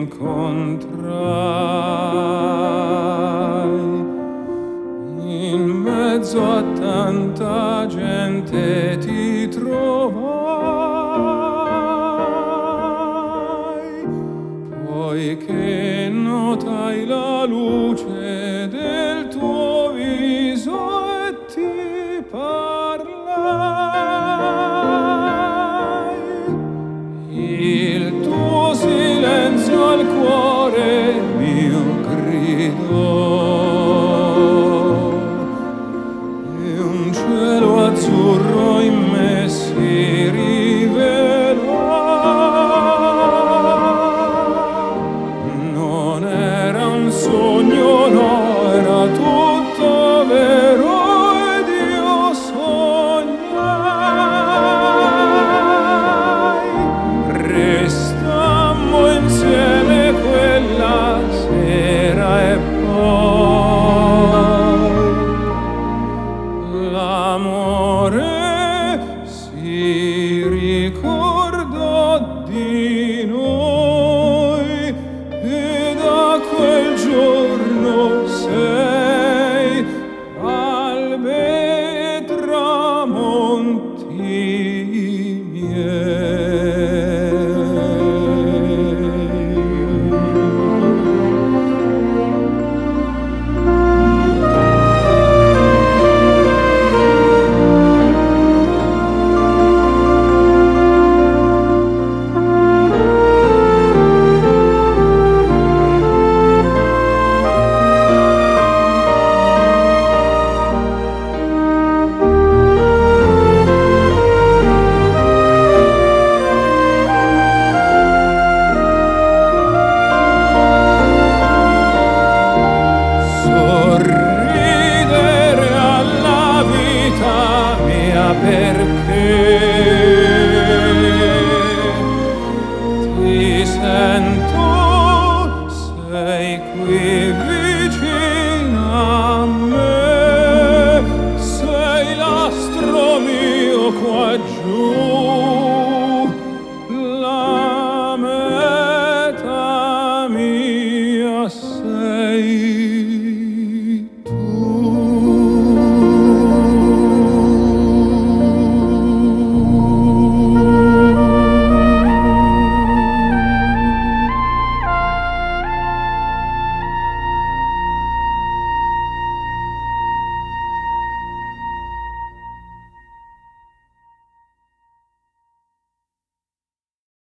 incontrai in mezzo a tanta gente ti trovai, poiché notai la luce del tuo viso e ti parlai. Il tuo silenzio al cuore mio gridò e un cielo azzurro in me si rivelò. Non era un sogno, no, era tutto vero ed io sognai. Restammo insieme quella sera e poi l'amore si ricordò di noi e da quel giorno sei albe e tramonti miei. Sorridere alla vita mia perché ti sento, sei qui vicina a me, sei l'astro mio qua giù, la meta mia sei.